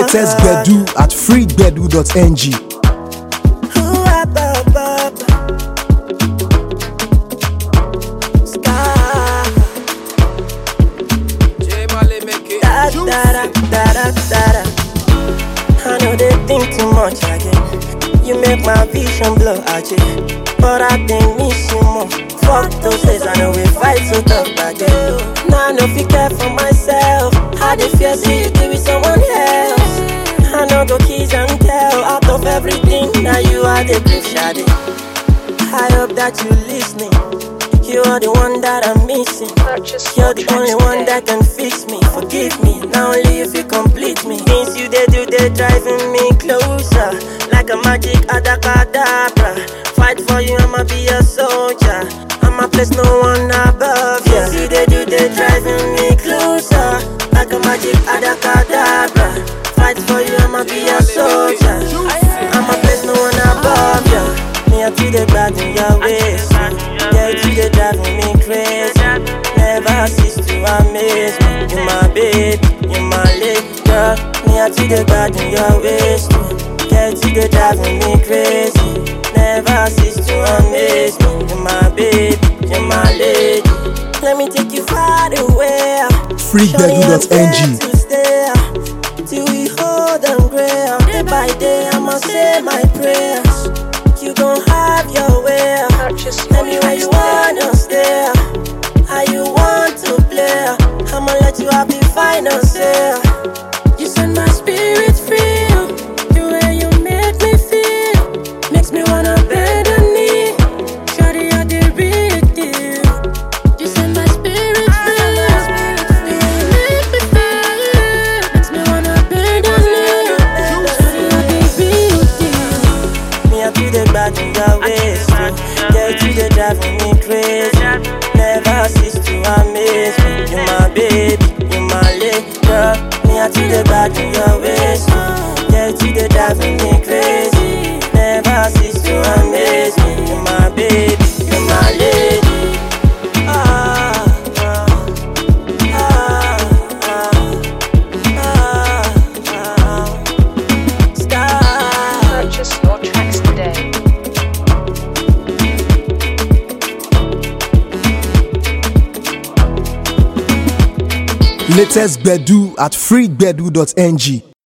Latest Gbedu at freegbedu.ng. I know they think too much again. You make my vision blow again. But I think miss you more. Fuck those days, I know we fight so tough again. Now I know if you care for myself. How they feel see you do with someone else. I know go kiss and tell. Out of everything, now you are the brief shawty. I hope that you listening. You are the one that I'm missing. You're the only one that can fix me. Forgive me, now only if you complete me. Things you they do, they driving me closer. Like a magic adakadabra. Fight for you, I'ma be a soldier. I'ma place no one above you. Things you they do, they driving me closer. Like a magic adakadabra. Fight for you, I'ma be a soldier. I'ma place no one above you. Me I feel the bad in your ways. Yeah, you driving me crazy. Never cease to amaze me. You my babe, you my lady girl. Me I feel the bad in your ways. Yeah, you driving me crazy. Never cease to amaze me. You my babe, you my lady. Let me take you far away. freegbedu.ng. Till we hold and grail. Day by day I'ma say my prayers. You gon' have your way. Anywhere you wanna stay. How you want to play. I'ma let you have the final say. You set my spirit free. The way you make me feel makes me wanna bend a knee. Shawty, you're the real deal. You set my spirit free. The way you make me feel makes me wanna bend a knee. Shawty, you're the real deal. Me I feel the bad in your ways. Get you the driving me crazy. Never cease to amaze me. You my baby, you my lady girl. Me I feel the bad in your ways. Get you the driving me crazy. Never cease to amaze me. You my baby, you my lady. Purchase your tracks today. Latest Gbedu at freegbedu.ng.